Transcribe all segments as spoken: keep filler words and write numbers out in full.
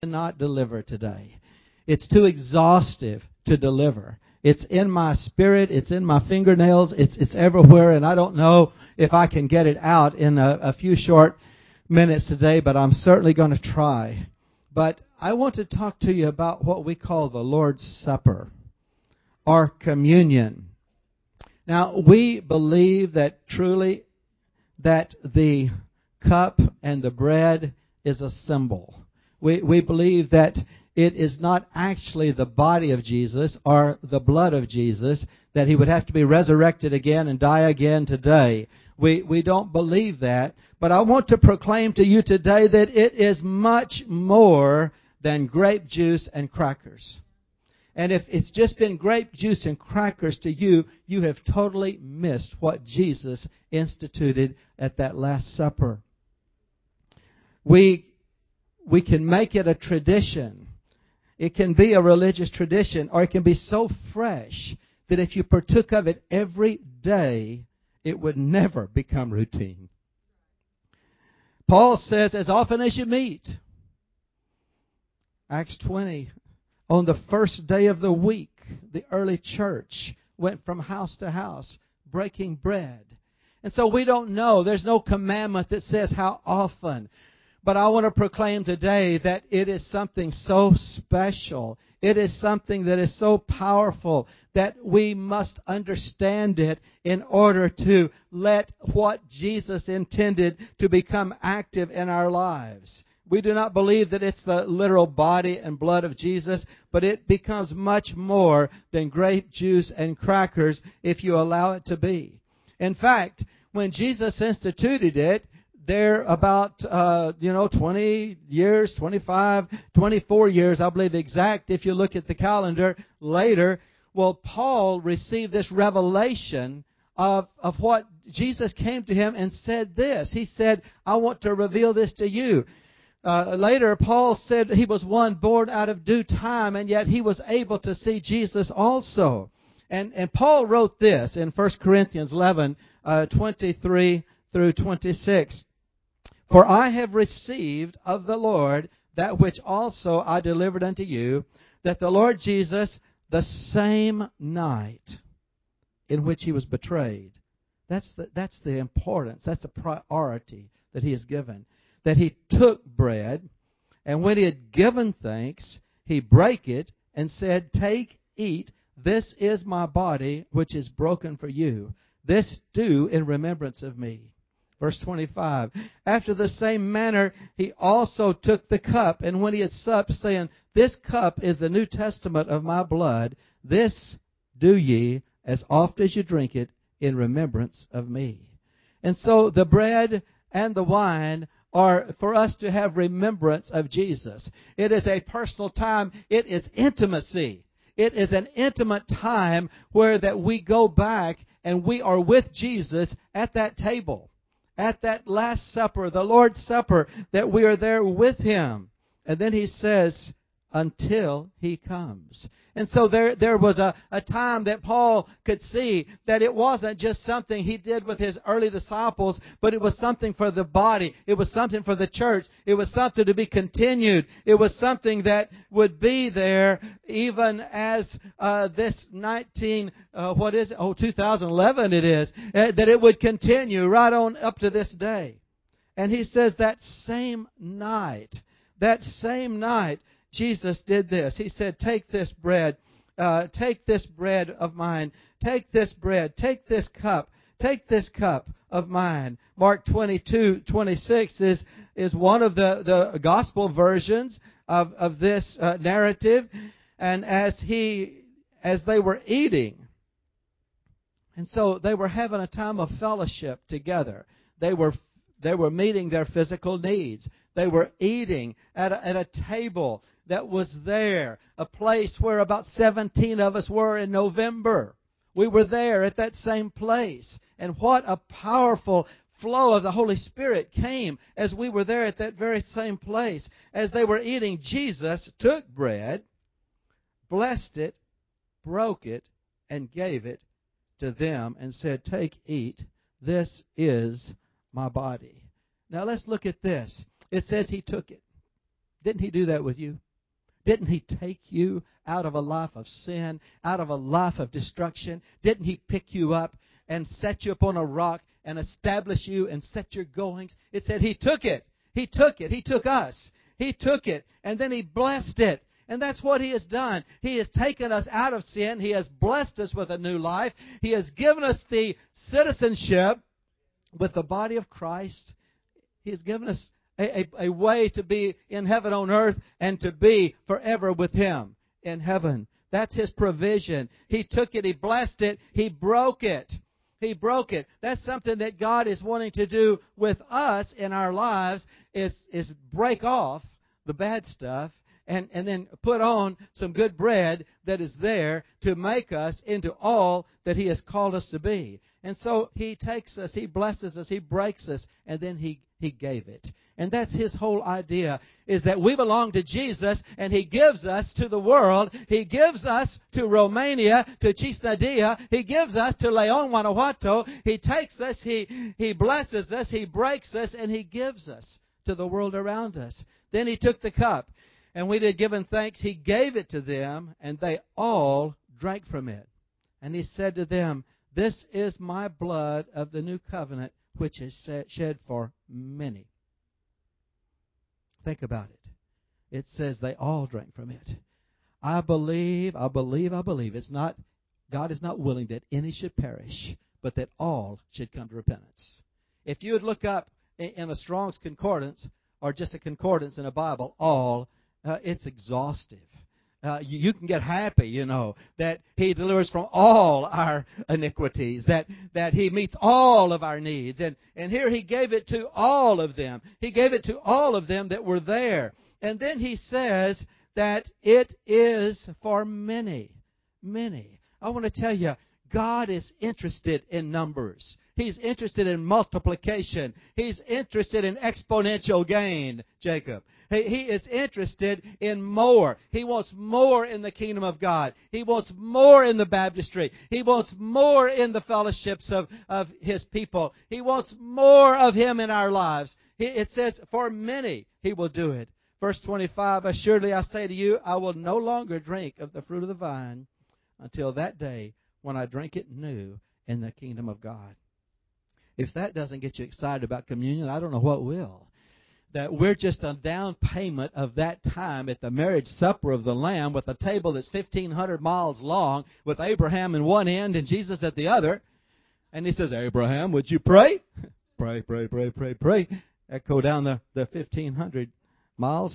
cannot deliver today. It's too exhaustive to deliver. It's in my spirit. It's in my fingernails. It's it's everywhere, and I don't know if I can get it out in a, a few short minutes today, but I'm certainly going to try. But I want to talk to you about what we call the Lord's Supper, or communion. Now, we believe that truly that the cup and the bread is a symbol. We we believe that it is not actually the body of Jesus or the blood of Jesus, that he would have to be resurrected again and die again today. We we don't believe that. But I want to proclaim to you today that it is much more than grape juice and crackers. And if it's just been grape juice and crackers to you, you have totally missed what Jesus instituted at that Last Supper. We we can make it a tradition. It can be a religious tradition, or it can be so fresh that if you partook of it every day, it would never become routine. Paul says, as often as you meet, Acts twenty, on the first day of the week, the early church went from house to house, breaking bread. And so we don't know. There's no commandment that says how often. But I want to proclaim today that it is something so special. It is something that is so powerful that we must understand it in order to let what Jesus intended to become active in our lives. We do not believe that it's the literal body and blood of Jesus, but it becomes much more than grape juice and crackers if you allow it to be. In fact, when Jesus instituted it, there about, uh, you know, twenty years, twenty-five, twenty-four years, I believe exact, if you look at the calendar later, well, Paul received this revelation of, of what Jesus came to him and said this. He said, I want to reveal this to you. Uh, later, Paul said he was one born out of due time, and yet he was able to see Jesus also. And, and Paul wrote this in First Corinthians eleven, uh, twenty-three through twenty-six. For I have received of the Lord that which also I delivered unto you, that the Lord Jesus, the same night in which he was betrayed. That's the, that's the importance. That's the priority that he has given. That he took bread, and when he had given thanks, he brake it and said, Take, eat, this is my body, which is broken for you. This do in remembrance of me. Verse twenty-five, after the same manner, he also took the cup, and when he had supped, saying, This cup is the New Testament of my blood. This do ye as oft as you drink it in remembrance of me. And so the bread and the wine are for us to have remembrance of Jesus. It is a personal time. It is intimacy. It is an intimate time where that we go back and we are with Jesus at that table. At that Last Supper, the Lord's Supper, that we are there with him. And then he says, until he comes. And so there there was a, a time that Paul could see that it wasn't just something he did with his early disciples, but it was something for the body. It was something for the church. It was something to be continued. It was something that would be there even as uh, this nineteen, uh, what is it? Oh, two thousand eleven it is, uh, that it would continue right on up to this day. And he says that same night, that same night, Jesus did this. He said, take this bread, uh, take this bread of mine, take this bread, take this cup, take this cup of mine. Mark twenty-two twenty-six is, is one of the, the gospel versions of, of this uh, narrative. And as he, as they were eating, and so they were having a time of fellowship together. They were, they were meeting their physical needs. They were eating at a, at a table that was there, a place where about seventeen of us were in November. We were there at that same place. And what a powerful flow of the Holy Spirit came as we were there at that very same place. As they were eating, Jesus took bread, blessed it, broke it, and gave it to them and said, Take, eat, this is my body. Now let's look at this. It says he took it. Didn't He do that with you? Didn't He take you out of a life of sin, out of a life of destruction? Didn't He pick you up and set you upon a rock and establish you and set your goings? It said He took it. He took it. He took us. He took it, and then He blessed it. And that's what He has done. He has taken us out of sin. He has blessed us with a new life. He has given us the citizenship with the body of Christ. He has given us a, a, a way to be in heaven on earth and to be forever with Him in heaven. That's His provision. He took it. He blessed it. He broke it. He broke it. That's something that God is wanting to do with us in our lives, is, is break off the bad stuff and, and then put on some good bread that is there to make us into all that He has called us to be. And so He takes us, He blesses us, He breaks us, and then He, he gave it. And that's His whole idea, is that we belong to Jesus, and He gives us to the world. He gives us to Romania, to Cisnădia. He gives us to Leon, Guanajuato. He takes us, He, He blesses us, He breaks us, and He gives us to the world around us. Then He took the cup, and when He had given thanks, He gave it to them, and they all drank from it. And He said to them, "This is my blood of the new covenant, which is shed for many." Think about it. It says they all drank from it. I believe, I believe, I believe. It's not, God is not willing that any should perish, but that all should come to repentance. If you would look up in a Strong's Concordance, or just a concordance in a Bible, all, uh, it's exhaustive. Uh, you, you can get happy, you know, that He delivers from all our iniquities, that, that He meets all of our needs. And, and here He gave it to all of them. He gave it to all of them that were there. And then He says that it is for many, many. I want to tell you, God is interested in numbers. He's interested in multiplication. He's interested in exponential gain, Jacob. He, he is interested in more. He wants more in the kingdom of God. He wants more in the baptistry. He wants more in the fellowships of, of His people. He wants more of Him in our lives. He, it says, for many He will do it. Verse twenty-five, assuredly I say to you, I will no longer drink of the fruit of the vine until that day when I drink it new in the kingdom of God. If that doesn't get you excited about communion, I don't know what will. That we're just a down payment of that time at the marriage supper of the Lamb, with a table that's fifteen hundred miles long, with Abraham in one end and Jesus at the other. And He says, Abraham, would you pray? Pray, pray, pray, pray, pray. Echo down the, the fifteen hundred miles.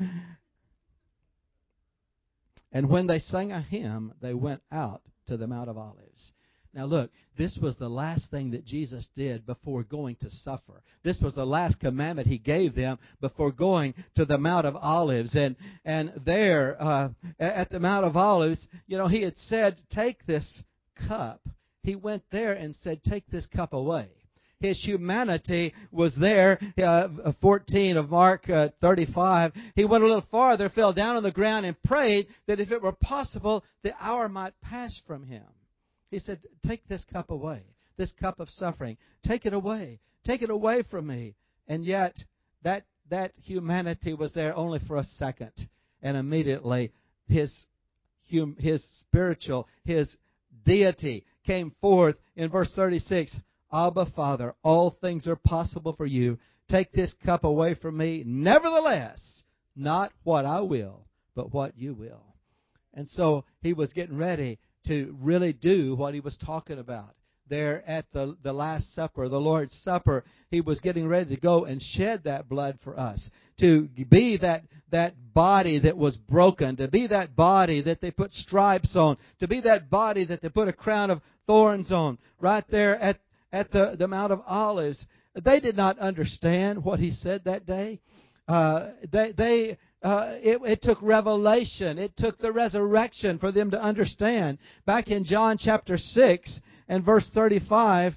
And when they sang a hymn, they went out to the Mount of Olives. Now look, this was the last thing that Jesus did before going to suffer. This was the last commandment He gave them before going to the Mount of Olives. And and there, uh, at the Mount of Olives, you know, He had said, take this cup. He went there and said, take this cup away. His humanity was there. Uh, fourteen of Mark uh, thirty-five. He went a little farther, fell down on the ground, and prayed that if it were possible, the hour might pass from Him. He said, take this cup away, this cup of suffering. Take it away. Take it away from me. And yet, that that humanity was there only for a second. And immediately, his, hum, his spiritual, His deity came forth in verse thirty-six. Abba, Father, all things are possible for You. Take this cup away from me. Nevertheless, not what I will, but what You will. And so He was getting ready to really do what He was talking about. There at the, the Last Supper, the Lord's Supper, He was getting ready to go and shed that blood for us. To be that, that body that was broken. To be that body that they put stripes on. To be that body that they put a crown of thorns on. Right there at, at the, the Mount of Olives. They did not understand what He said that day. Uh, they, they, uh, it, it took revelation. It took the resurrection for them to understand. Back in John chapter six and verse thirty-five,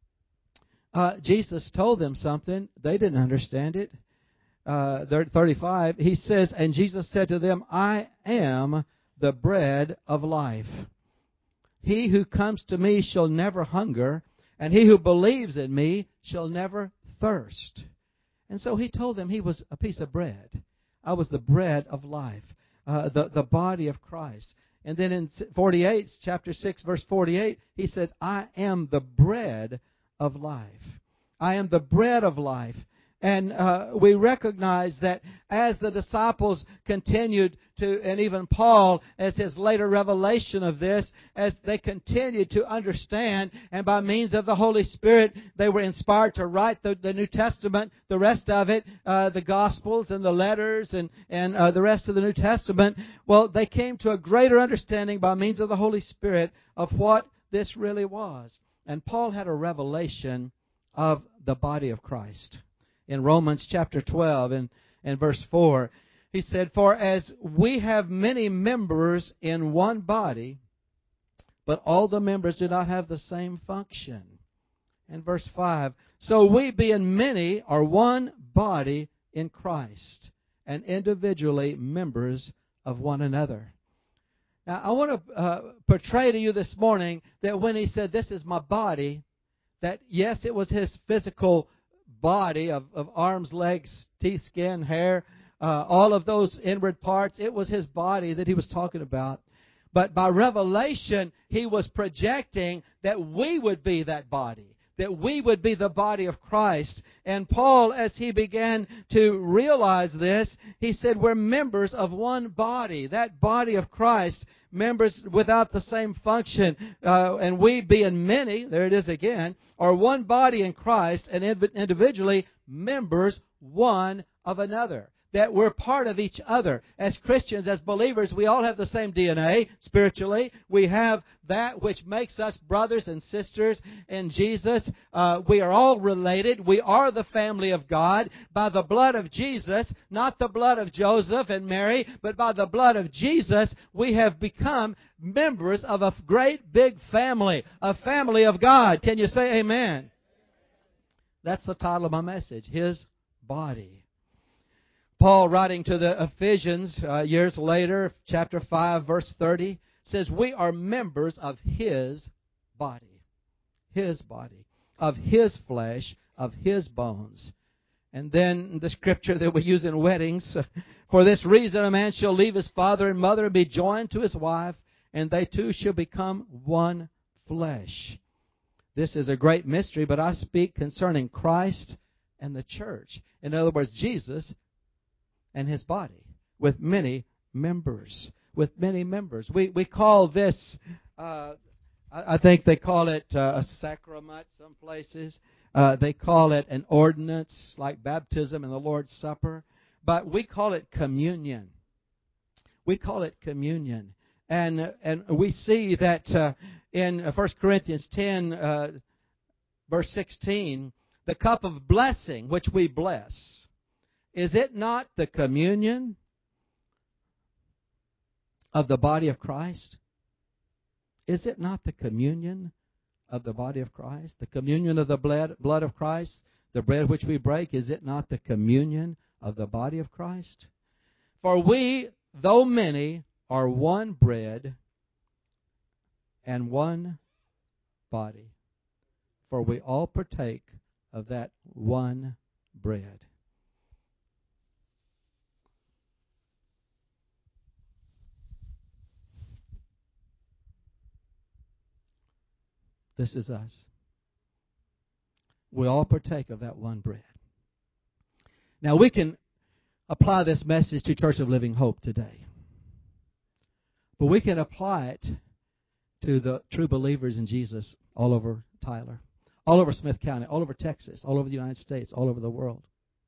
uh, Jesus told them something. They didn't understand it. Uh, thirty-five, He says, and Jesus said to them, I am the bread of life. He who comes to me shall never hunger, and he who believes in me shall never thirst. And so He told them He was a piece of bread. I was the bread of life, uh, the, the body of Christ. And then in forty-eight, chapter six, verse forty-eight, he said, I am the bread of life. I am the bread of life. And uh, we recognize that as the disciples continued to, and even Paul, as his later revelation of this, as they continued to understand, and by means of the Holy Spirit, they were inspired to write the, the New Testament, the rest of it, uh, the Gospels and the letters and, and uh, the rest of the New Testament. Well, they came to a greater understanding by means of the Holy Spirit of what this really was. And Paul had a revelation of the body of Christ. In Romans chapter twelve and, and verse four, he said, for as we have many members in one body, but all the members do not have the same function. And verse five, so we being many are one body in Christ, and individually members of one another. Now, I want to uh, portray to you this morning that when he said, this is my body, that yes, it was his physical body of, of arms, legs, teeth, skin, hair, uh, all of those inward parts. It was his body that he was talking about. But by revelation, he was projecting that we would be that body, that we would be the body of Christ. And Paul, as he began to realize this, he said, we're members of one body, that body of Christ, members without the same function. Uh, and we being many, there it is again, are one body in Christ and individually members one of another. That we're part of each other. As Christians, as believers, we all have the same D N A spiritually. We have that which makes us brothers and sisters in Jesus. Uh, we are all related. We are the family of God by the blood of Jesus, not the blood of Joseph and Mary, but by the blood of Jesus, we have become members of a great big family, a family of God. Can you say amen? That's the title of my message, His Body. Paul, writing to the Ephesians uh, years later, chapter five, verse thirty, says, we are members of His body, His body, of His flesh, of His bones. And then the scripture that we use in weddings, for this reason a man shall leave his father and mother and be joined to his wife, and they two shall become one flesh. This is a great mystery, but I speak concerning Christ and the church. In other words, Jesus and His body, with many members, with many members. We we call this, uh, I, I think they call it uh, a sacrament some places. Uh, they call it an ordinance, like baptism and the Lord's Supper. But we call it communion. We call it communion. And and we see that uh, in First Corinthians ten, uh, verse sixteen, the cup of blessing which we bless, is it not the communion of the body of Christ? Is it not the communion of the body of Christ? The communion of the blood, blood of Christ, the bread which we break, is it not the communion of the body of Christ? For we, though many, are one bread and one body. For we all partake of that one bread. This is us. We all partake of that one bread. Now we can apply this message to Church of Living Hope today. But we can apply it to the true believers in Jesus all over Tyler, all over Smith County, all over Texas, all over the United States, all over the world.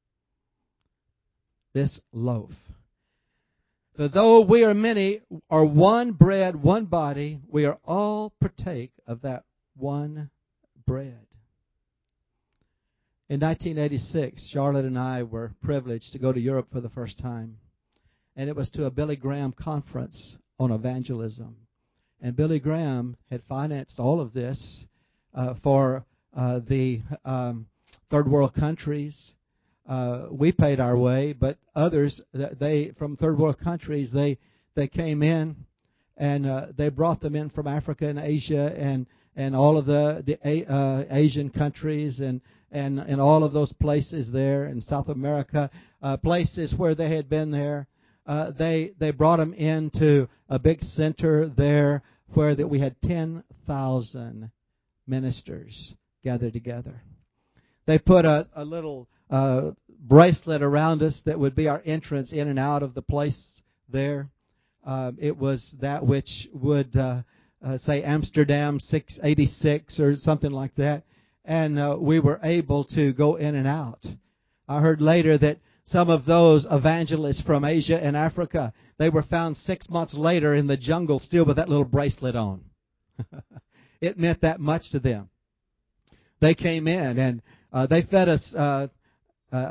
This loaf. For though we are many, are one bread, one body, we are all partake of that one bread. In nineteen eighty-six, Charlotte and I were privileged to go to Europe for the first time. And it was to a Billy Graham conference on evangelism. And Billy Graham had financed all of this uh, for uh, the um, third world countries. Uh, we paid our way, but others, they from third world countries, they they came in, and uh, they brought them in from Africa and Asia and and all of the the uh, Asian countries and and and all of those places there in South America, uh, places where they had been there. Uh, they they brought them into a big center there where that we had ten thousand ministers gathered together. They put a, a little uh, bracelet around us that would be our entrance in and out of the place there. Uh, it was that which would uh, uh, say Amsterdam six eighty-six or something like that. And uh, we were able to go in and out. I heard later that some of those evangelists from Asia and Africa, they were found six months later in the jungle still with that little bracelet on. It meant that much to them. They came in and uh, they fed us uh, uh,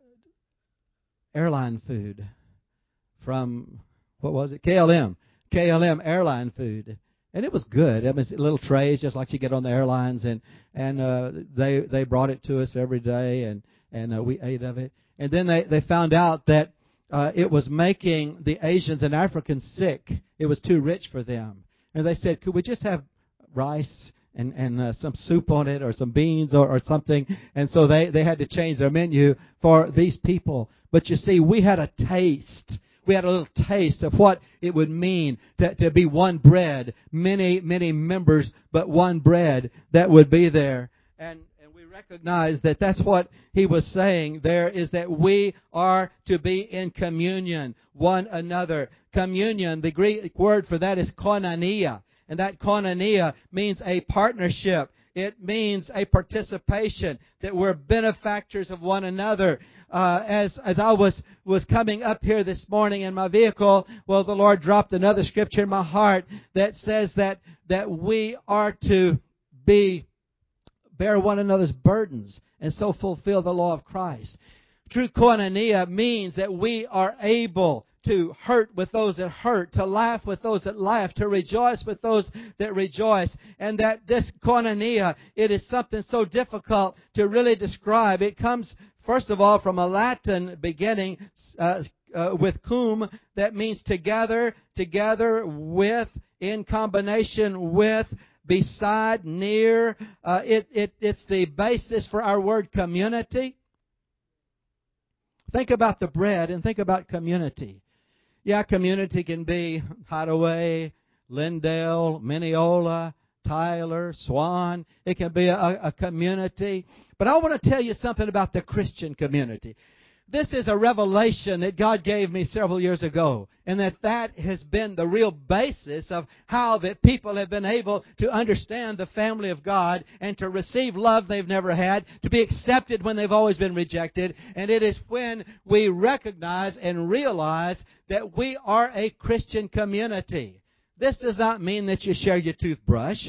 airline food from, what was it? K L M. K L M airline food. And it was good. It was little trays just like you get on the airlines, and and uh, they they brought it to us every day, and and uh, we ate of it. And then they they found out that uh, it was making the Asians and Africans sick. It was too rich for them, and they said, could we just have rice and and uh, some soup on it, or some beans, or, or something? And so they they had to change their menu for these people. But you see, we had a taste. We had a little taste of what it would mean to, to be one bread, many, many members, but one bread that would be there. And, and we recognize that that's what he was saying there, is that we are to be in communion, one another. Communion, the Greek word for that is koinonia. And that koinonia means a partnership. It means a participation, that we're benefactors of one another. Uh, as as I was was coming up here this morning in my vehicle, well, the Lord dropped another scripture in my heart that says that that we are to be bear one another's burdens and so fulfill the law of Christ. True koinonia means that we are able to hurt with those that hurt, to laugh with those that laugh, to rejoice with those that rejoice. And that this koinonia, it is something so difficult to really describe. It comes, first of all, from a Latin beginning uh, uh, with cum, that means together, together with, in combination with, beside, near. Uh, it, it, it's the basis for our word community. Think about the bread and think about community. Yeah, community can be Hideaway, Lindale, Mineola, Tyler, Swan. It can be a, a community. But I want to tell you something about the Christian community. This is a revelation that God gave me several years ago, and that that has been the real basis of how that people have been able to understand the family of God and to receive love they've never had, to be accepted when they've always been rejected. And it is when we recognize and realize that we are a Christian community. This does not mean that you share your toothbrush,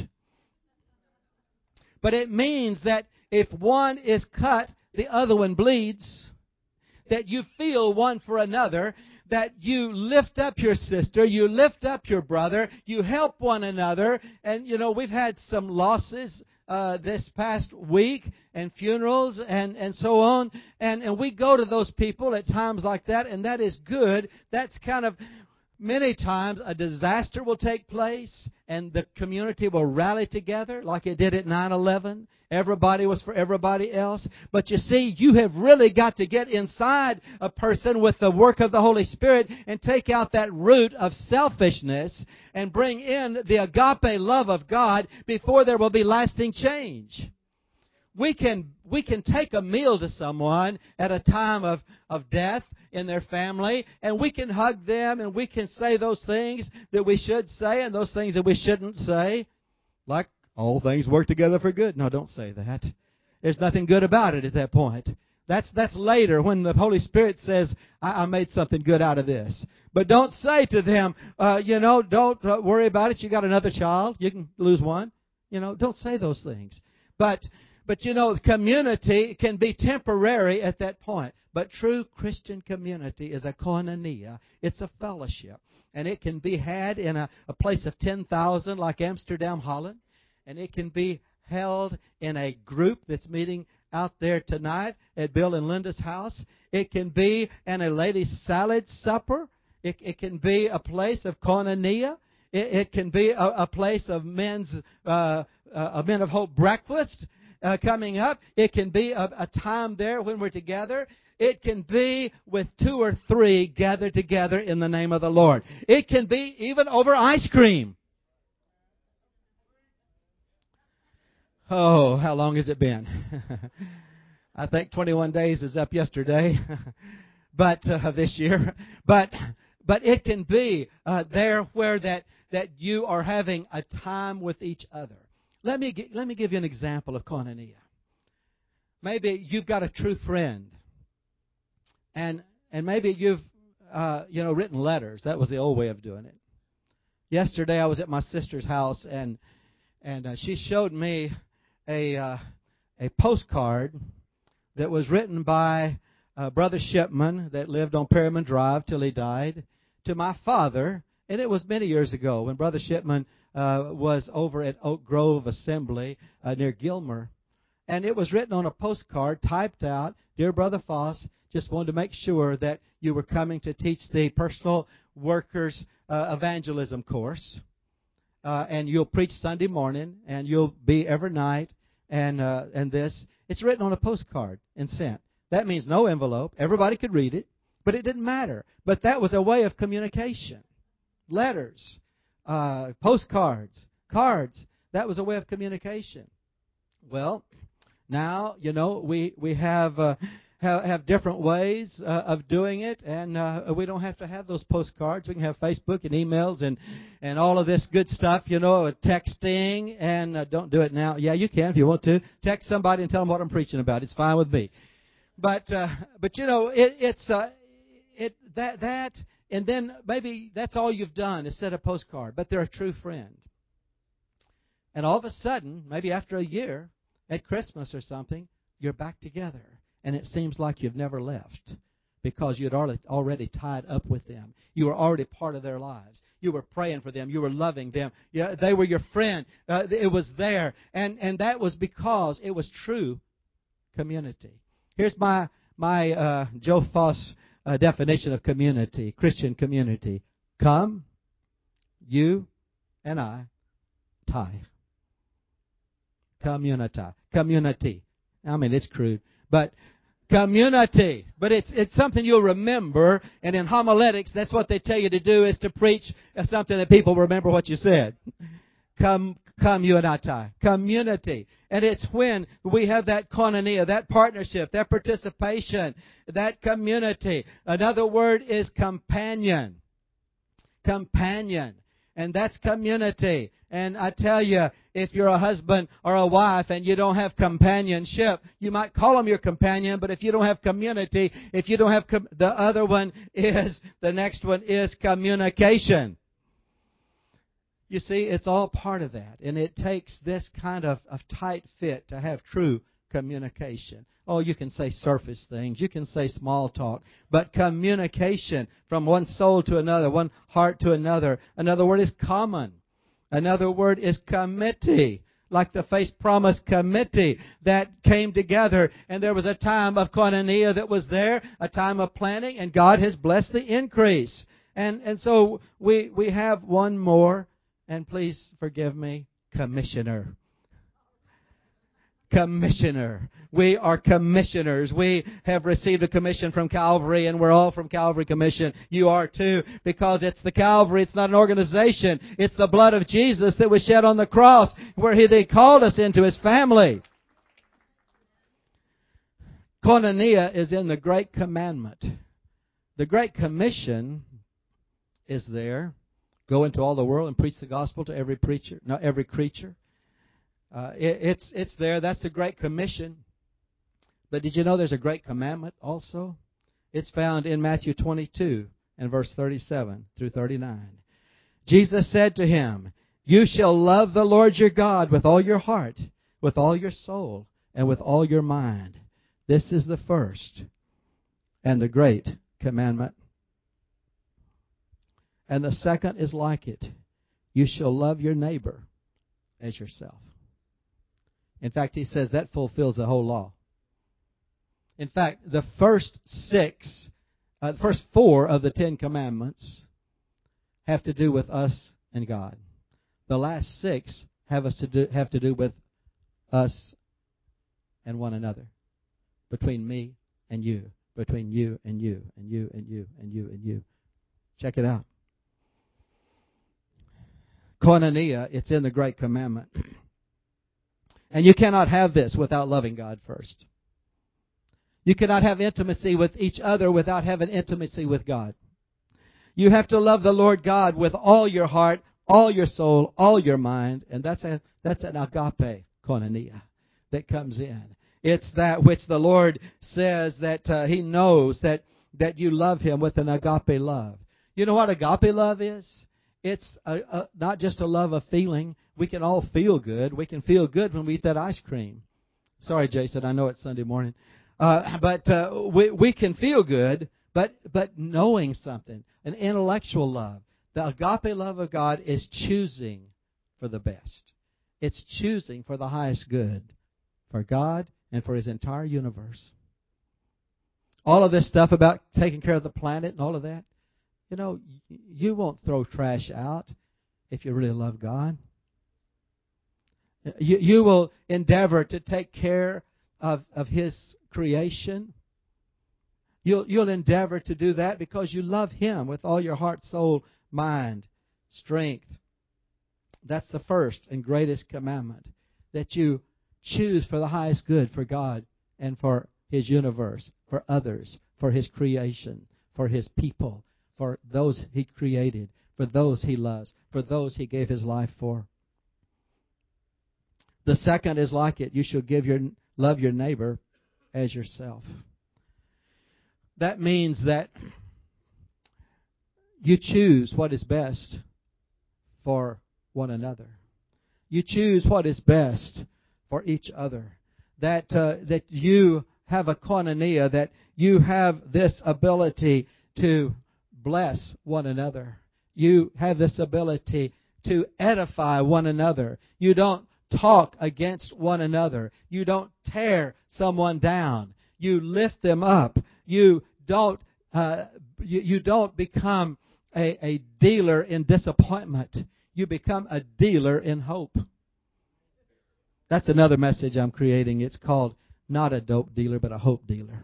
but it means that if one is cut, the other one bleeds. That you feel one for another, that you lift up your sister, you lift up your brother, you help one another. And, you know, we've had some losses uh, this past week, and funerals and, and so on. And, and we go to those people at times like that, and that is good. That's kind of, many times a disaster will take place, and the community will rally together like it did at nine eleven. Everybody was for everybody else. But you see, you have really got to get inside a person with the work of the Holy Spirit and take out that root of selfishness and bring in the agape love of God before there will be lasting change. We can, we can take a meal to someone at a time of, of death in their family, and we can hug them, and we can say those things that we should say and those things that we shouldn't say. Like, all things work together for good. No, don't say that. There's nothing good about it at that point. That's that's later when the Holy Spirit says, I, I made something good out of this. But don't say to them, uh, you know, don't uh, worry about it. You got another child. You can lose one. You know, don't say those things. But, but you know, community can be temporary at that point. But true Christian community is a koinonia. It's a fellowship. And it can be had in a, a place of ten thousand like Amsterdam, Holland. And it can be held in a group that's meeting out there tonight at Bill and Linda's house. It can be in a ladies' salad supper. It, it can be a place of koinonia. It, it can be a, a place of men's, uh, uh, a Men of Hope breakfast uh, coming up. It can be a, a time there when we're together. It can be with two or three gathered together in the name of the Lord. It can be even over ice cream. Oh, how long has it been? I think twenty-one days is up yesterday, but uh, this year. But but it can be uh, there where that that you are having a time with each other. Let me gi- let me give you an example of koinonia. Maybe you've got a true friend, and and maybe you've uh, you know written letters. That was the old way of doing it. Yesterday I was at my sister's house, and and uh, she showed me a uh, a postcard that was written by uh, Brother Shipman that lived on Perryman Drive till he died to my father, and it was many years ago when Brother Shipman uh, was over at Oak Grove Assembly uh, near Gilmer, and it was written on a postcard, typed out, "Dear Brother Foss, just wanted to make sure that you were coming to teach the Personal Workers uh, Evangelism course." Uh, and you'll preach Sunday morning, and you'll be every night, and uh, and this. It's written on a postcard and sent. That means no envelope. Everybody could read it, but it didn't matter. But that was a way of communication. Letters, uh, postcards, cards. That was a way of communication. Well, now, you know, we, we have... Uh, Have, have different ways uh, of doing it, and uh, we don't have to have those postcards. We can have Facebook and emails and, and all of this good stuff, you know, texting, and uh, don't do it now. Yeah, you can if you want to. Text somebody and tell them what I'm preaching about. It's fine with me. But, uh, but you know, it, it's uh, it that, that, and then maybe that's all you've done is send a postcard, but they're a true friend. And all of a sudden, maybe after a year, at Christmas or something, you're back together. And it seems like you've never left because you'd already tied up with them. You were already part of their lives. You were praying for them. You were loving them. Yeah, they were your friend. Uh, it was there. And, and that was because it was true community. Here's my, my uh, Joe Foss uh, definition of community, Christian community. Come, you and I, tie. Community. Community. I mean, it's crude. But community. But it's it's something you'll remember. And in homiletics, that's what they tell you to do, is to preach something that people remember what you said. Come, come, you and I tie. Community. And it's when we have that koinonia, that partnership, that participation, that community. Another word is companion. Companion. And that's community. And I tell you, if you're a husband or a wife and you don't have companionship, you might call them your companion, but if you don't have community, if you don't have, com- the other one is, the next one is communication. You see, it's all part of that. And it takes this kind of, of tight fit to have true communication. Oh, you can say surface things. You can say small talk. But communication from one soul to another, one heart to another. Another word is common. Another word is committee. Like the Faith Promise Committee that came together. And there was a time of koinonia that was there. A time of planning. And God has blessed the increase. And, and so we, we have one more. And please forgive me, commissioner. Commissioner. We are commissioners. We have received a commission from Calvary, and we're all from Calvary Commission. You are too, because it's the Calvary. It's not an organization. It's the blood of Jesus that was shed on the cross, where He they called us into His family. Koinonia is in the Great Commandment. The Great Commission is there. Go into all the world and preach the gospel to every preacher, not every creature. Uh, it, it's it's there. That's the Great Commission. But did you know there's a Great Commandment also? It's found in Matthew twenty-two and verse thirty-seven through thirty-nine. Jesus said to him, "You shall love the Lord your God with all your heart, with all your soul, and with all your mind. This is the first and the Great Commandment. And the second is like it. You shall love your neighbor as yourself." In fact, he says that fulfills the whole law. In fact, the first six, uh, the first four of the Ten Commandments have to do with us and God. The last six have us to do have to do with us and one another. Between me and you. Between you and you and you and you and you and you. Check it out. Koinonia, it's in the Great Commandment. And you cannot have this without loving God first. You cannot have intimacy with each other without having intimacy with God. You have to love the Lord God with all your heart, all your soul, all your mind. And that's a that's an agape koinonia that comes in. It's that which the Lord says that uh, He knows that, that you love Him with an agape love. You know what agape love is? It's a, a, not just a love of feeling. We can all feel good. We can feel good when we eat that ice cream. Sorry, Jason, I know it's Sunday morning. Uh, but uh, we, we can feel good, but, but knowing something, an intellectual love. The agape love of God is choosing for the best. It's choosing for the highest good for God and for His entire universe. All of this stuff about taking care of the planet and all of that, you know, you won't throw trash out if you really love God. You, you will endeavor to take care of, of His creation. You'll, you'll endeavor to do that because you love Him with all your heart, soul, mind, strength. That's the first and greatest commandment, that you choose for the highest good for God and for His universe, for others, for His creation, for His people, for those He created, for those He loves, for those He gave His life for. The second is like it. You shall give your love your neighbor as yourself. That means that you choose what is best for one another. You choose what is best for each other. That uh, that you have a koinonia, that you have this ability to bless one another. You have this ability to edify one another. You don't talk against one another. You don't tear someone down. You lift them up. You don't uh, you, you don't become a, a dealer in disappointment. You become a dealer in hope. That's another message I'm creating. It's called not a dope dealer, but a hope dealer.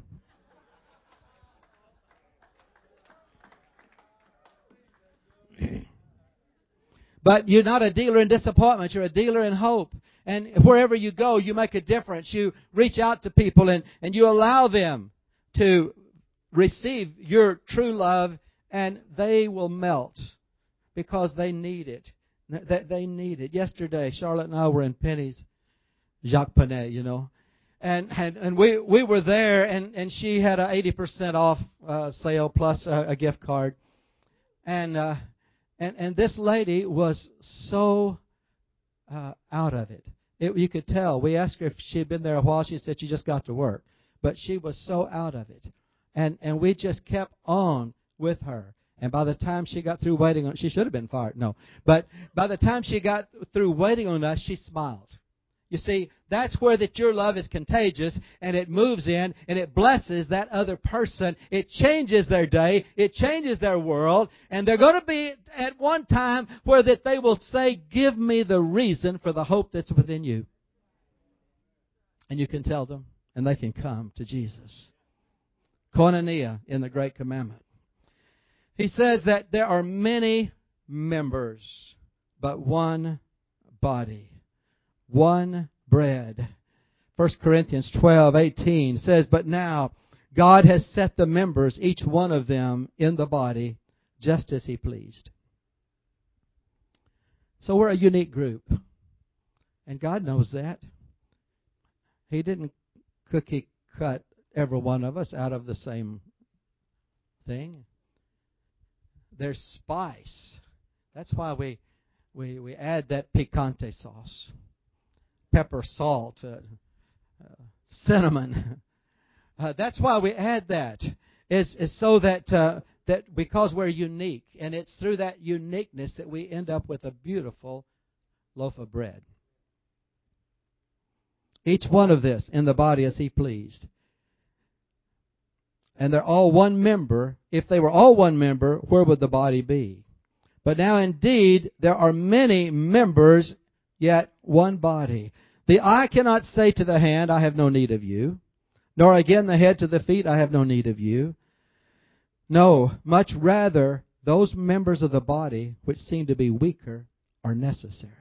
But you're not a dealer in disappointment. You're a dealer in hope. And wherever you go, you make a difference. You reach out to people and, and you allow them to receive your true love, and they will melt because they need it. They, they need it. Yesterday, Charlotte and I were in Penny's, Jacques Panay, you know. And, and, and we, we were there, and, and she had an eighty percent off uh, sale plus a, a gift card. And, uh, and, and this lady was so uh, out of it. it. You could tell. We asked her if she had been there a while. She said she just got to work. But she was so out of it. And, and we just kept on with her. And by the time she got through waiting on, she should have been fired. No. But by the time she got through waiting on us, she smiled. You see, that's where that your love is contagious, and it moves in and it blesses that other person. It changes their day. It changes their world. And they're going to be at one time where that they will say, give me the reason for the hope that's within you. And you can tell them, and they can come to Jesus. Koinonia in the Great Commandment. He says that there are many members, but one body. One bread. First Corinthians twelve eighteen says, but now God has set the members, each one of them, in the body, just as He pleased. So we're a unique group. And God knows that. He didn't cookie cut every one of us out of the same thing. There's spice. That's why we we, we add that picante sauce. Pepper, salt, uh, uh, cinnamon. Uh, that's why we add that. Is is so that uh, that because we're unique, and it's through that uniqueness that we end up with a beautiful loaf of bread. Each one of this in the body as He pleased. And they're all one member. If they were all one member, where would the body be? But now indeed there are many members, yet one body. The eye cannot say to the hand, I have no need of you, nor again the head to the feet, I have no need of you. No, much rather those members of the body which seem to be weaker are necessary.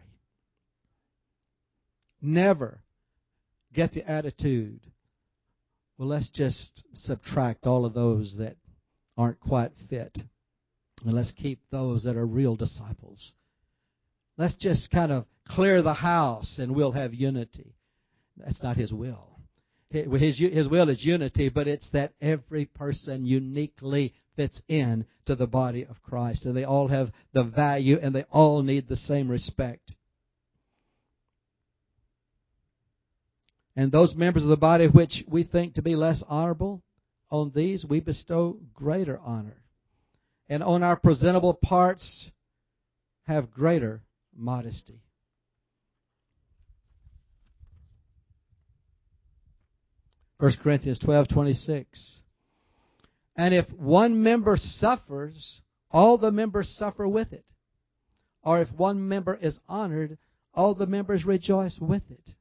Never get the attitude, well, let's just subtract all of those that aren't quite fit. And let's keep those that are real disciples. Let's just kind of clear the house and we'll have unity. That's not His will. His, his will is unity, but it's that every person uniquely fits in to the body of Christ. And they all have the value and they all need the same respect. And those members of the body which we think to be less honorable, on these we bestow greater honor. And on our presentable parts have greater modesty. First Corinthians twelve twenty-six. And if one member suffers, all the members suffer with it. Or if one member is honored, all the members rejoice with it.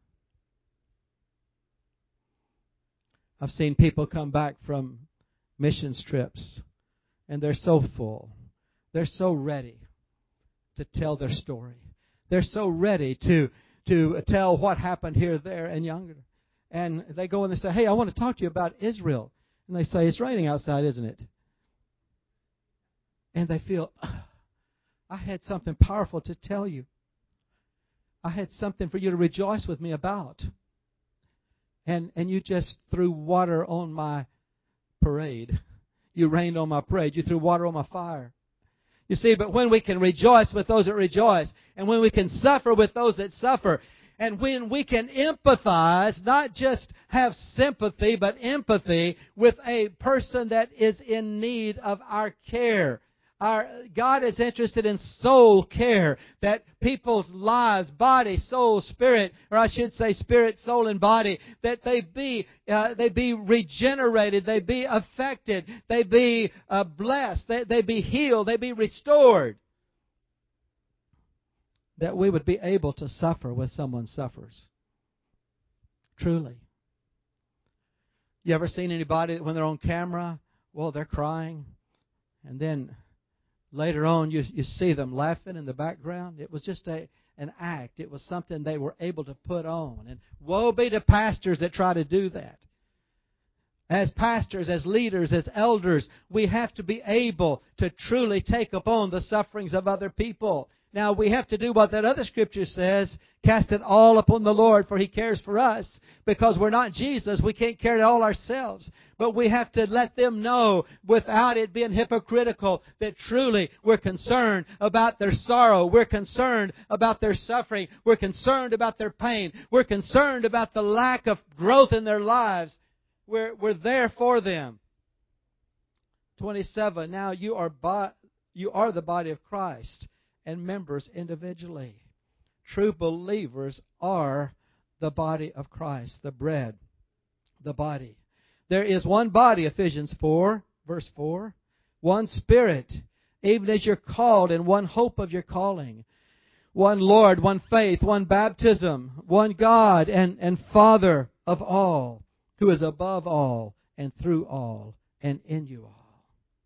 I've seen people come back from missions trips, and they're so full. They're so ready to tell their story. They're so ready to to tell what happened here, there, and younger. And they go and they say, hey, I want to talk to you about Israel. And they say, it's raining outside, isn't it? And they feel, I had something powerful to tell you. I had something for you to rejoice with me about. And and you just threw water on my parade. You rained on my parade. You threw water on my fire. You see, but when we can rejoice with those that rejoice, and when we can suffer with those that suffer, and when we can empathize, not just have sympathy, but empathy with a person that is in need of our care. Our God is interested in soul care, that people's lives, body, soul, spirit, or I should say spirit, soul, and body, that they be uh, they be regenerated, they be affected, they be uh, blessed, they, they be healed, they be restored. That we would be able to suffer when someone suffers. Truly. You ever seen anybody when they're on camera? Well, they're crying, and then later on, you you see them laughing in the background. It was just a an act. It was something they were able to put on. And woe be to pastors that try to do that. As pastors, as leaders, as elders, we have to be able to truly take upon the sufferings of other people. Now, we have to do what that other scripture says, cast it all upon the Lord, for He cares for us. Because we're not Jesus, we can't carry it all ourselves. But we have to let them know, without it being hypocritical, that truly we're concerned about their sorrow. We're concerned about their suffering. We're concerned about their pain. We're concerned about the lack of growth in their lives. We're, we're there for them. twenty-seven, now you are, bo- you are the body of Christ, and members individually. True believers are the body of Christ, the bread, the body. There is one body, Ephesians four, verse four, one Spirit, even as you're called, and one hope of your calling, one Lord, one faith, one baptism, one God and, and Father of all, who is above all and through all and in you all.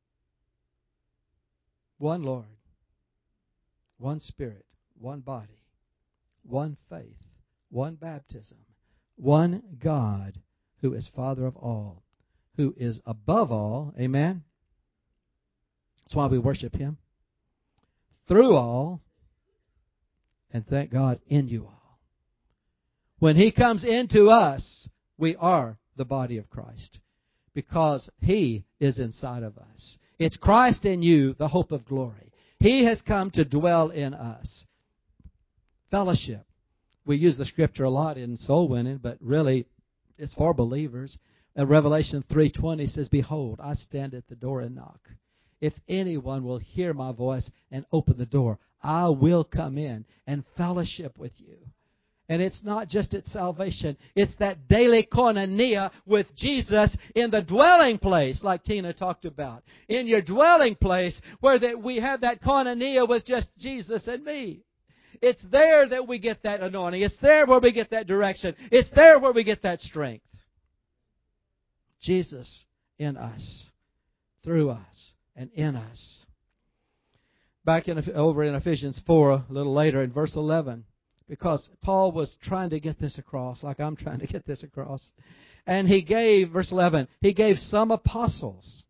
One Lord, one Spirit, one body, one faith, one baptism, one God who is Father of all, who is above all, amen? That's why we worship Him. Through all, and thank God, in you all. When He comes into us, we are the body of Christ, because He is inside of us. It's Christ in you, the hope of glory. He has come to dwell in us. Fellowship. We use the scripture a lot in soul winning, but really it's for believers. Uh, Revelation three twenty says, behold, I stand at the door and knock. If anyone will hear my voice and open the door, I will come in and fellowship with you. And it's not just its salvation. It's that daily koinonia with Jesus in the dwelling place, like Tina talked about. In your dwelling place, where that we have that koinonia with just Jesus and me. It's there that we get that anointing. It's there where we get that direction. It's there where we get that strength. Jesus in us, through us, and in us. Back in over in Ephesians four, a little later in verse eleven, because Paul was trying to get this across, like I'm trying to get this across. And he gave, verse eleven, he gave some apostles.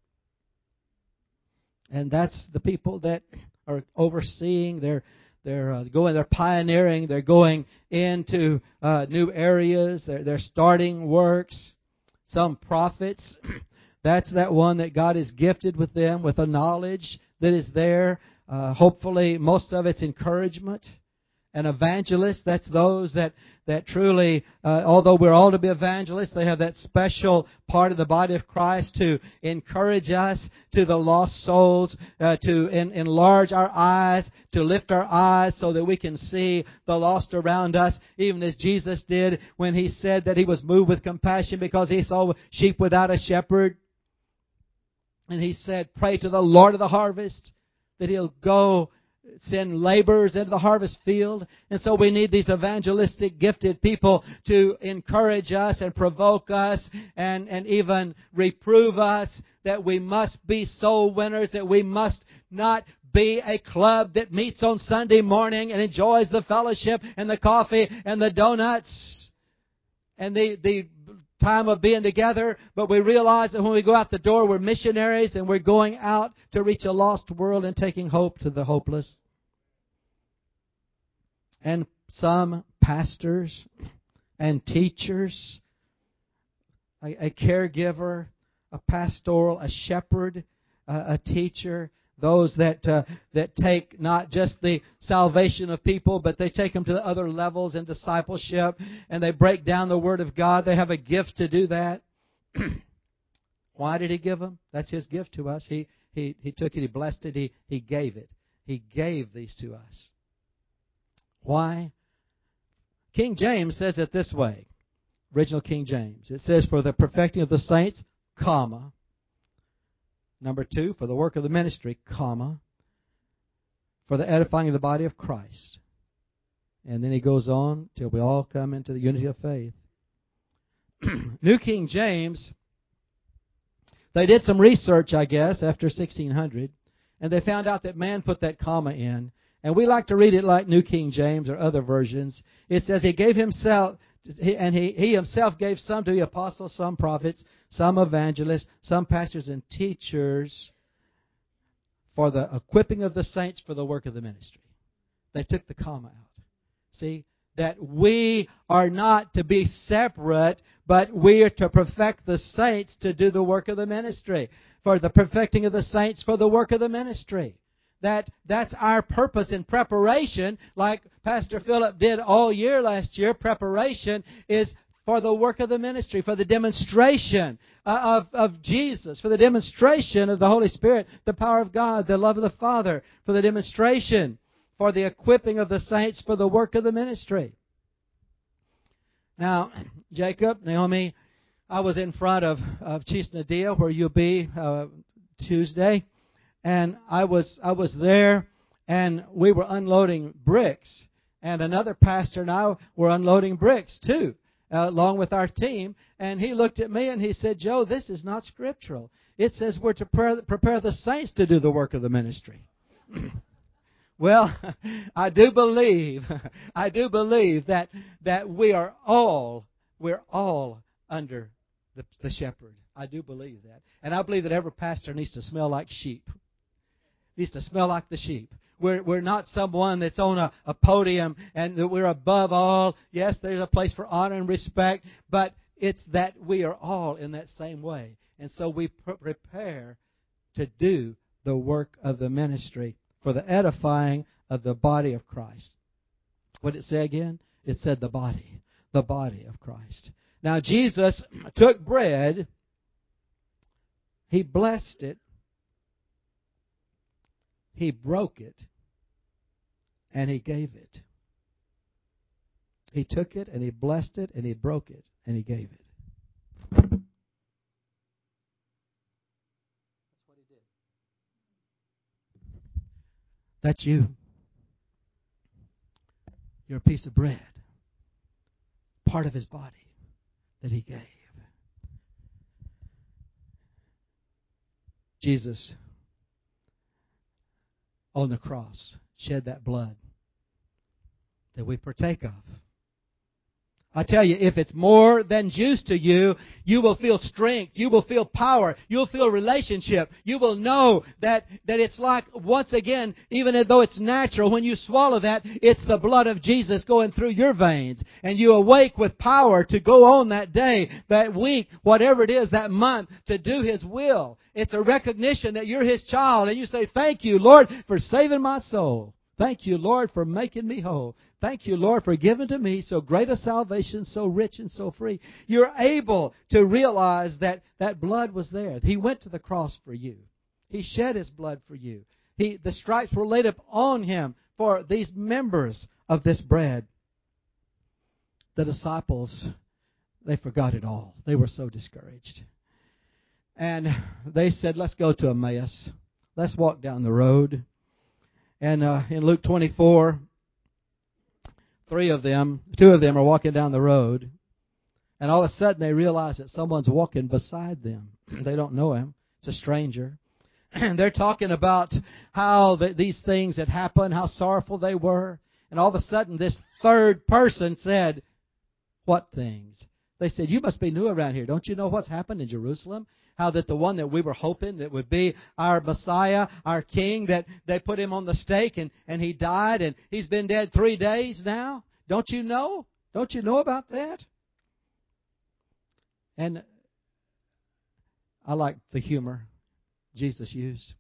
And that's the people that are overseeing, they're They're uh, going, they're pioneering, they're going into uh, new areas, they're, they're starting works. Some prophets, that's that one that God has gifted with them, with a knowledge that is there. Uh, hopefully, most of it's encouragement. An evangelist, that's those that, that truly, uh, although we're all to be evangelists, they have that special part of the body of Christ to encourage us to the lost souls, uh, to en- enlarge our eyes, to lift our eyes so that we can see the lost around us, even as Jesus did when He said that He was moved with compassion because He saw sheep without a shepherd. And He said, pray to the Lord of the harvest that He'll go send laborers into the harvest field. And so we need these evangelistic gifted people to encourage us and provoke us and, and even reprove us that we must be soul winners, that we must not be a club that meets on Sunday morning and enjoys the fellowship and the coffee and the donuts and the, the time of being together, but we realize that when we go out the door, we're missionaries and we're going out to reach a lost world and taking hope to the hopeless. And some pastors and teachers, a, a caregiver, a pastoral, a shepherd, uh, a teacher, those that uh, that take not just the salvation of people, but they take them to the other levels in discipleship, and they break down the Word of God. They have a gift to do that. Why did He give them? That's His gift to us. He he he took it, He blessed it, He He gave it. He gave these to us. Why? King James says it this way. Original King James. It says, for the perfecting of the saints, comma. Number two, for the work of the ministry, comma. For the edifying of the body of Christ. And then he goes on till we all come into the unity of faith. New King James, they did some research, I guess, after sixteen hundred, and they found out that man put that comma in. And we like to read it like New King James or other versions. It says he gave himself, and he, he himself gave some to be apostles, some prophets, some evangelists, some pastors and teachers for the equipping of the saints for the work of the ministry. They took the comma out. See, that we are not to be separate, but we are to perfect the saints to do the work of the ministry. For the perfecting of the saints for the work of the ministry. That that's our purpose in preparation, like Pastor Philip did all year last year. Preparation is for the work of the ministry, for the demonstration of, of Jesus, for the demonstration of the Holy Spirit, the power of God, the love of the Father, for the demonstration, for the equipping of the saints for the work of the ministry. Now, Jacob, Naomi, I was in front of, of Chisnadia, where you'll be uh, Tuesday. And I was I was there, and we were unloading bricks. And another pastor and I were unloading bricks too, uh, along with our team. And he looked at me and he said, Joe, this is not scriptural. It says we're to prepare, prepare the saints to do the work of the ministry. Well, I do believe, I do believe that that we are all, we're all under the, the shepherd. I do believe that. And I believe that every pastor needs to smell like sheep. Needs to smell like the sheep. We're we're not someone that's on a, a podium and that we're above all. Yes, there's a place for honor and respect, but it's that we are all in that same way. And so we pr- prepare to do the work of the ministry for the edifying of the body of Christ. What did it say again? It said the body, the body of Christ. Now Jesus took bread, He blessed it, He broke it, and He gave it. He took it and he blessed it and he broke it and he gave it. That's what he did. That's you. You're a piece of bread. Part of his body that he gave. Jesus, on the cross, shed that blood that we partake of. I tell you, if it's more than juice to you, you will feel strength. You will feel power. You'll feel relationship. You will know that, that it's like, once again, even though it's natural, when you swallow that, it's the blood of Jesus going through your veins. And you awake with power to go on that day, that week, whatever it is, that month, to do His will. It's a recognition that you're His child. And you say, thank you, Lord, for saving my soul. Thank you, Lord, for making me whole. Thank you, Lord, for giving to me so great a salvation, so rich and so free. You're able to realize that that blood was there. He went to the cross for you. He shed His blood for you. He, the stripes were laid up on Him for these members of this bread. The disciples, they forgot it all. They were so discouraged. And they said, let's go to Emmaus. Let's walk down the road. And uh, in Luke twenty-four, three of them, two of them are walking down the road. And all of a sudden they realize that someone's walking beside them. They don't know him. It's a stranger. And they're talking about how the, these things had happened, how sorrowful they were. And all of a sudden this third person said, what things? They said, you must be new around here. Don't you know what's happened in Jerusalem? How that the one that we were hoping that would be our Messiah, our King, that they put him on the stake and, and he died and he's been dead three days now. Don't you know? Don't you know about that? And I like the humor Jesus used,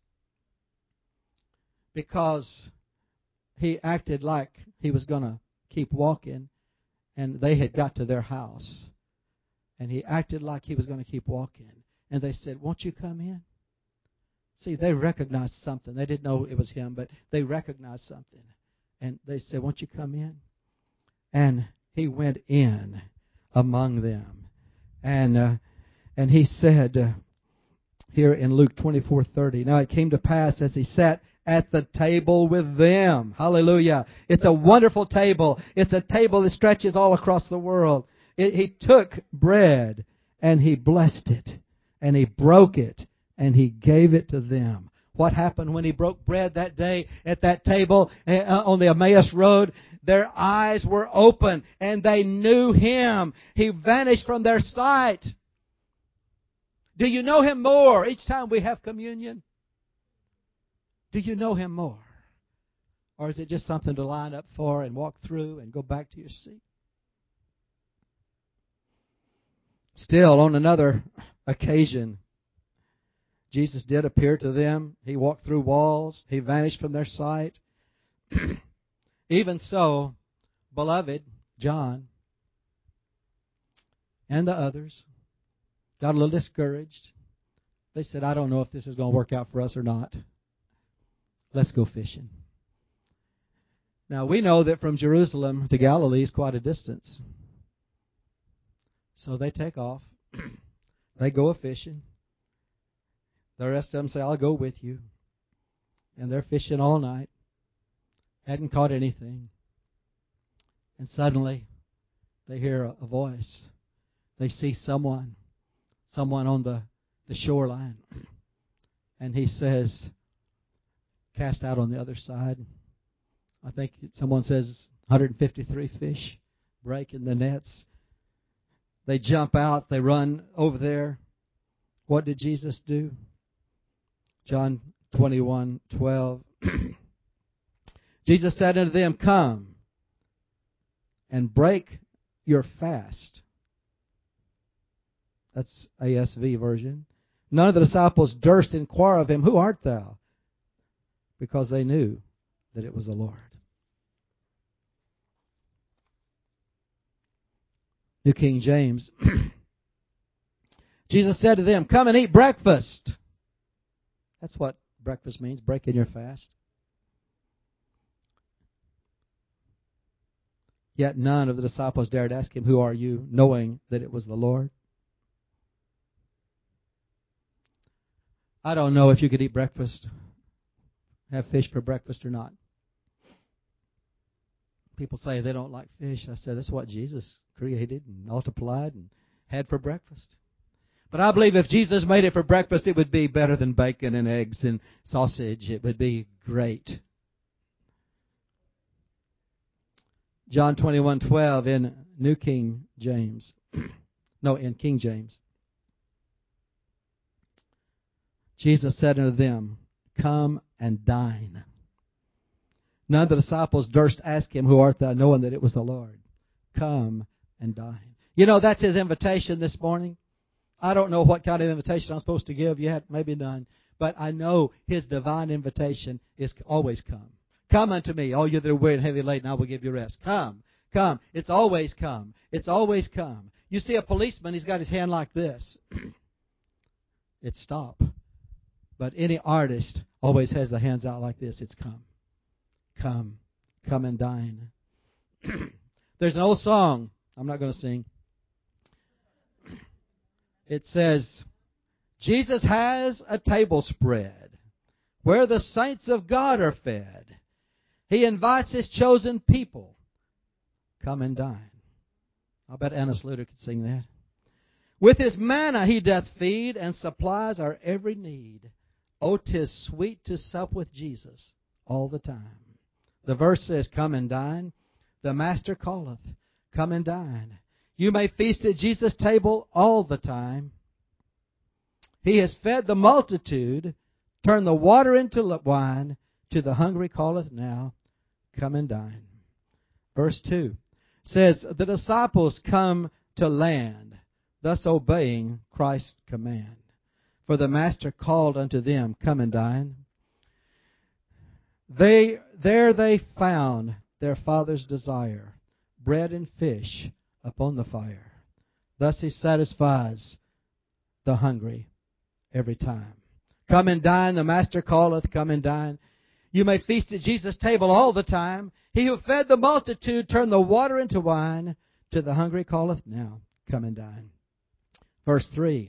because he acted like he was going to keep walking, and they had got to their house, and he acted like he was going to keep walking. And they said, won't you come in? See, they recognized something. They didn't know it was him, but they recognized something. And they said, won't you come in? And he went in among them. And uh, and he said, uh, here in Luke twenty-four thirty, now it came to pass as he sat at the table with them. Hallelujah. It's a wonderful table. It's a table that stretches all across the world. It, he took bread and he blessed it. And he broke it, and he gave it to them. What happened when he broke bread that day at that table uh, on the Emmaus Road? Their eyes were open, and they knew him. He vanished from their sight. Do you know him more each time we have communion? Do you know him more? Or is it just something to line up for and walk through and go back to your seat? Still, on another occasion, Jesus did appear to them. He walked through walls. He vanished from their sight. Even so, beloved, John and the others got a little discouraged. They said, I don't know if this is going to work out for us or not. Let's go fishing. Now, we know that from Jerusalem to Galilee is quite a distance. So they take off. They go a-fishing. The rest of them say, I'll go with you. And they're fishing all night. Hadn't caught anything. And suddenly, they hear a, a voice. They see someone. Someone on the, the shoreline. And he says, cast out on the other side. I think someone says one hundred fifty-three fish break in the nets. They jump out. They run over there. What did Jesus do? John twenty-one twelve. Jesus said unto them, come and break your fast. That's A S V version. None of the disciples durst inquire of him, who art thou? Because they knew that it was the Lord. New King James. Jesus said to them, come and eat breakfast. That's what breakfast means, breaking your fast. Yet none of the disciples dared ask him, "Who are you?" knowing that it was the Lord. I don't know if you could eat breakfast, have fish for breakfast or not. People say they don't like fish. I said, that's what Jesus created and multiplied and had for breakfast. But I believe if Jesus made it for breakfast, it would be better than bacon and eggs and sausage. It would be great. John twenty-one twelve in New King James. No, in King James. Jesus said unto them, "Come and dine." None of the disciples durst ask him, "Who art thou?" knowing that it was the Lord. Come and dine. You know, that's his invitation this morning. I don't know what kind of invitation I'm supposed to give yet, maybe none. But I know his divine invitation is always come. Come unto me, all you that are weary and heavy laden, I will give you rest. Come, come. It's always come. It's always come. You see a policeman, he's got his hand like this. It's stop. But any artist always has the hands out like this. It's come. Come. Come and dine. There's an old song. I'm not going to sing. It says, Jesus has a table spread where the saints of God are fed. He invites his chosen people. Come and dine. I bet Anna Sluter could sing that. With his manna he doth feed and supplies our every need. Oh, 'tis sweet to sup with Jesus all the time. The verse says, come and dine. The Master calleth, come and dine. You may feast at Jesus' table all the time. He has fed the multitude, turned the water into wine. To the hungry calleth now, come and dine. Verse two says, the disciples come to land, thus obeying Christ's command. For the Master called unto them, come and dine. They there they found their Father's desire, bread and fish upon the fire. Thus he satisfies the hungry every time. Come and dine, the Master calleth, come and dine. You may feast at Jesus' table all the time. He who fed the multitude turned the water into wine. To the hungry calleth now, come and dine. Verse three.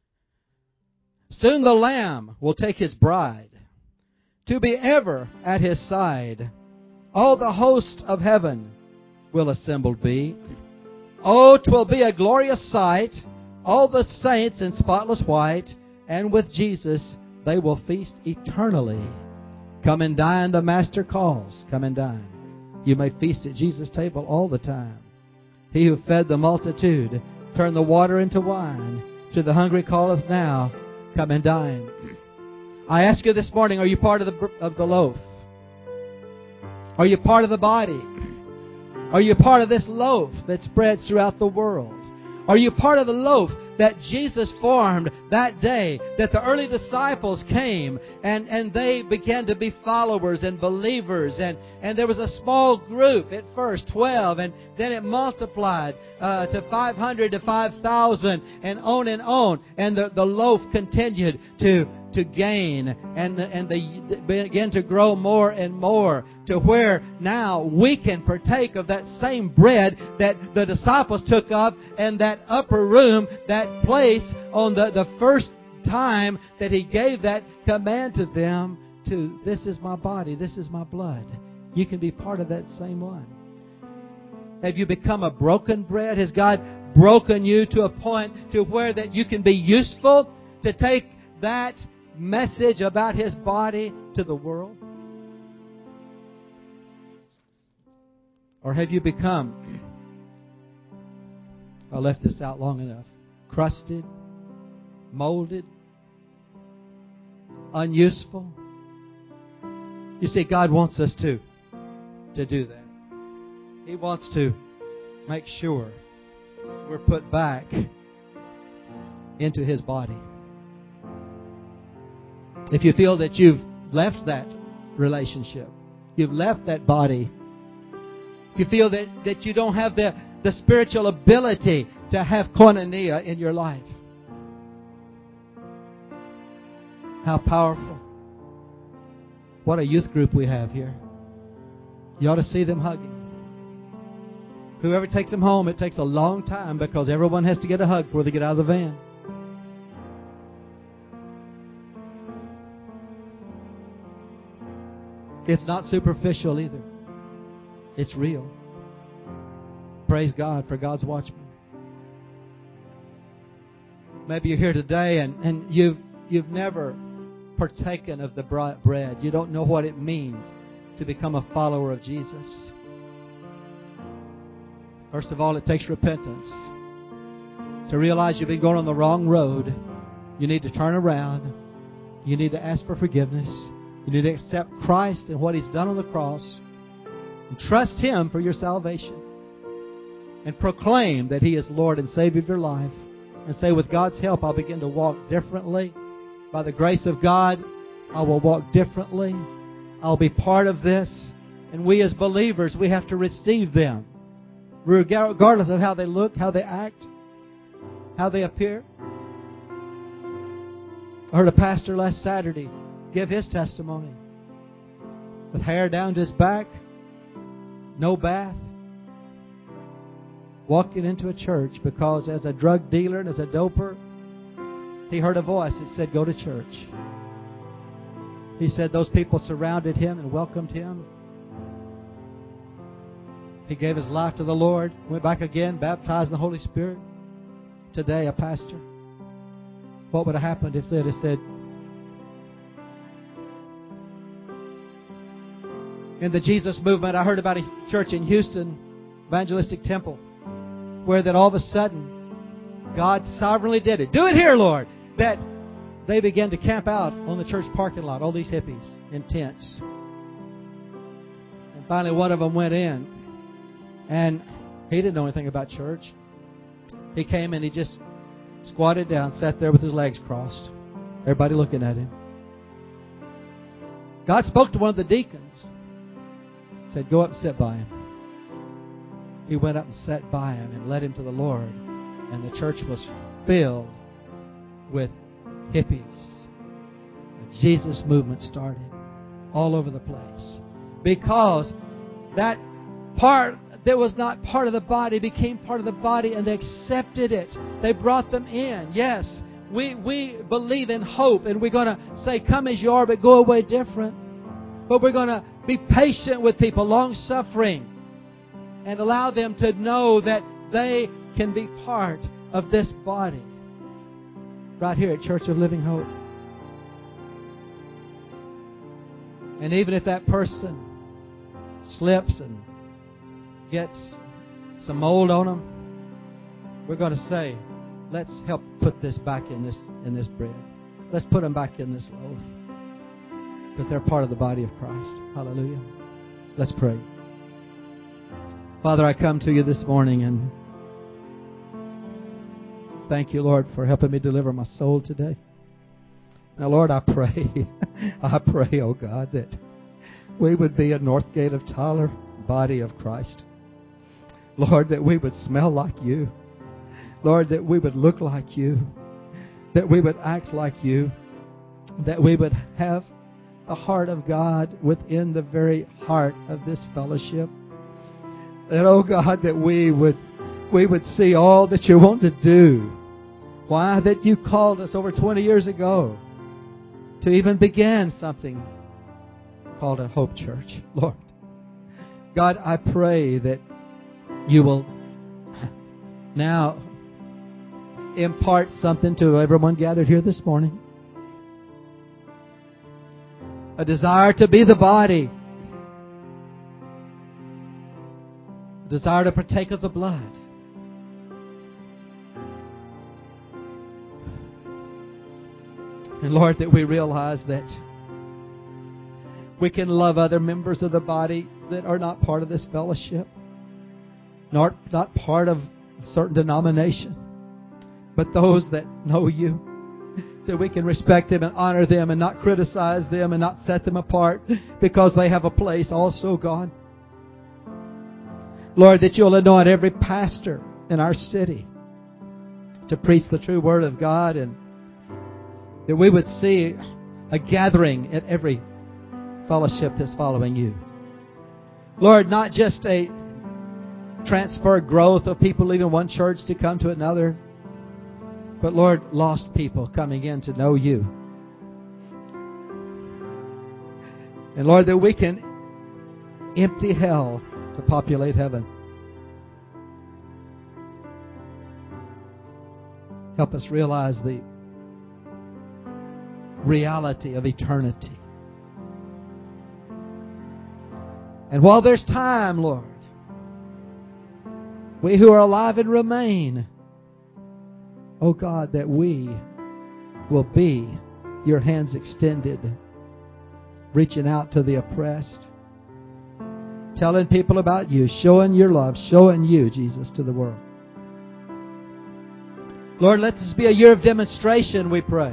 Soon the Lamb will take his bride to be ever at his side. All the host of heaven will assembled be. Oh, 'twill be a glorious sight. All the saints in spotless white, and with Jesus they will feast eternally. Come and dine, the Master calls. Come and dine. You may feast at Jesus' table all the time. He who fed the multitude turned the water into wine. To the hungry calleth now, come and dine. I ask you this morning, are you part of the of the loaf? Are you part of the body? Are you part of this loaf that spreads throughout the world? Are you part of the loaf that Jesus formed that day, that the early disciples came and, and they began to be followers and believers, and, and there was a small group at first, twelve, and then it multiplied uh, to five hundred to five thousand, and on and on, and the, the loaf continued to to gain, and the, and they began to grow more and more, to where now we can partake of that same bread that the disciples took up in that upper room, that place on the, the first time that he gave that command to them to, this is my body, this is my blood. You can be part of that same one. Have you become a broken bread? Has God broken you to a point to where that you can be useful to take that message about his body to the world? Or have you become, I left this out long enough, crusted, molded, unuseful? You see, God wants us to, to do that. He wants to make sure we're put back into his body. If you feel that you've left that relationship, you've left that body, if you feel that, that you don't have the, the spiritual ability to have koinonia in your life, how powerful. What a youth group we have here. You ought to see them hugging. Whoever takes them home, it takes a long time because everyone has to get a hug before they get out of the van. It's not superficial either. It's real. Praise God for God's watchmen. Maybe you're here today and, and you've you've never partaken of the bread. You don't know what it means to become a follower of Jesus. First of all, it takes repentance. To realize you've been going on the wrong road, you need to turn around. You need to ask for forgiveness. You need to accept Christ and what He's done on the cross and trust Him for your salvation. And proclaim that He is Lord and Savior of your life. And say, with God's help, I'll begin to walk differently. By the grace of God, I will walk differently. I'll be part of this. And we as believers, we have to receive them. Regardless of how they look, how they act, how they appear. I heard a pastor last Saturday give his testimony. With hair down to his back, no bath, walking into a church because as a drug dealer and as a doper, he heard a voice that said, go to church. He said those people surrounded him and welcomed him. He gave his life to the Lord, went back again, baptized in the Holy Spirit. Today, a pastor. What would have happened if they'd have said, in the Jesus movement, I heard about a church in Houston, Evangelistic Temple, where that all of a sudden, God sovereignly did it. Do it here, Lord. That they began to camp out on the church parking lot, all these hippies in tents. And finally, one of them went in, and he didn't know anything about church. He came and he just squatted down, sat there with his legs crossed. Everybody looking at him. God spoke to one of the deacons. Said, go up and sit by him. He went up and sat by him and led him to the Lord. And the church was filled with hippies. The Jesus movement started all over the place. Because that part that was not part of the body became part of the body, and they accepted it. They brought them in. Yes, we, we believe in hope, and we're going to say, come as you are, but go away different. But we're going to be patient with people, long-suffering, and allow them to know that they can be part of this body right here at Church of Living Hope. And even if that person slips and gets some mold on them, we're going to say, let's help put this back in this in this bread. Let's put them back in this loaf. Because they're part of the body of Christ. Hallelujah. Let's pray. Father, I come to you this morning and thank you, Lord, for helping me deliver my soul today. Now, Lord, I pray, I pray, oh God, that we would be a Northgate of Tyler body of Christ. Lord, that we would smell like you. Lord, that we would look like you. That we would act like you. That we would have the heart of God within the very heart of this fellowship. That, oh God, that we would we would see all that you want to do. Why? That you called us over twenty years ago to even begin something called a Hope Church. Lord, God, I pray that you will now impart something to everyone gathered here this morning. A desire to be the body. A desire to partake of the blood. And Lord, that we realize that we can love other members of the body that are not part of this fellowship. Not, not part of a certain denomination. But those that know you. That we can respect them and honor them and not criticize them and not set them apart because they have a place also, God. Lord, that you'll anoint every pastor in our city to preach the true word of God, and that we would see a gathering at every fellowship that's following you. Lord, not just a transfer growth of people leaving one church to come to another. But Lord, lost people coming in to know you. And Lord, that we can empty hell to populate heaven. Help us realize the reality of eternity. And while there's time, Lord, we who are alive and remain, oh God, that we will be your hands extended, reaching out to the oppressed, telling people about you, showing your love, showing you, Jesus, to the world. Lord, let this be a year of demonstration, we pray.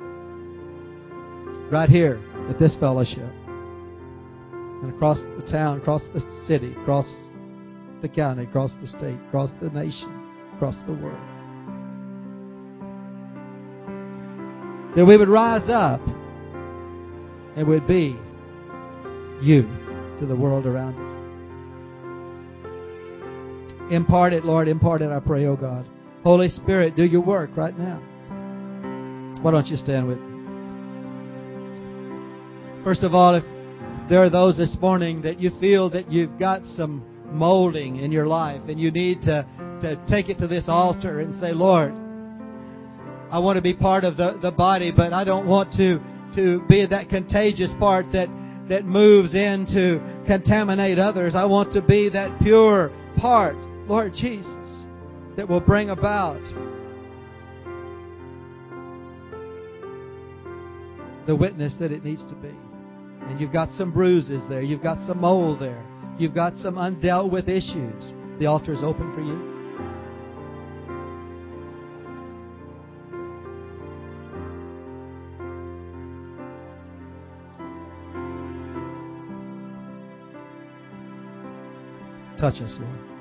Right here at this fellowship. And across the town, across the city, across the county, across the state, across the nation, across the world. That we would rise up and would be you to the world around us. Impart it, Lord, impart it, I pray, oh God. Holy Spirit, do your work right now. Why don't you stand with me? First of all, if there are those this morning that you feel that you've got some molding in your life and you need to, to take it to this altar and say, Lord, I want to be part of the, the body, but I don't want to, to be that contagious part that, that moves in to contaminate others. I want to be that pure part, Lord Jesus, that will bring about the witness that it needs to be. And you've got some bruises there. You've got some mold there. You've got some undealt with issues. The altar is open for you. Touch us, Lord.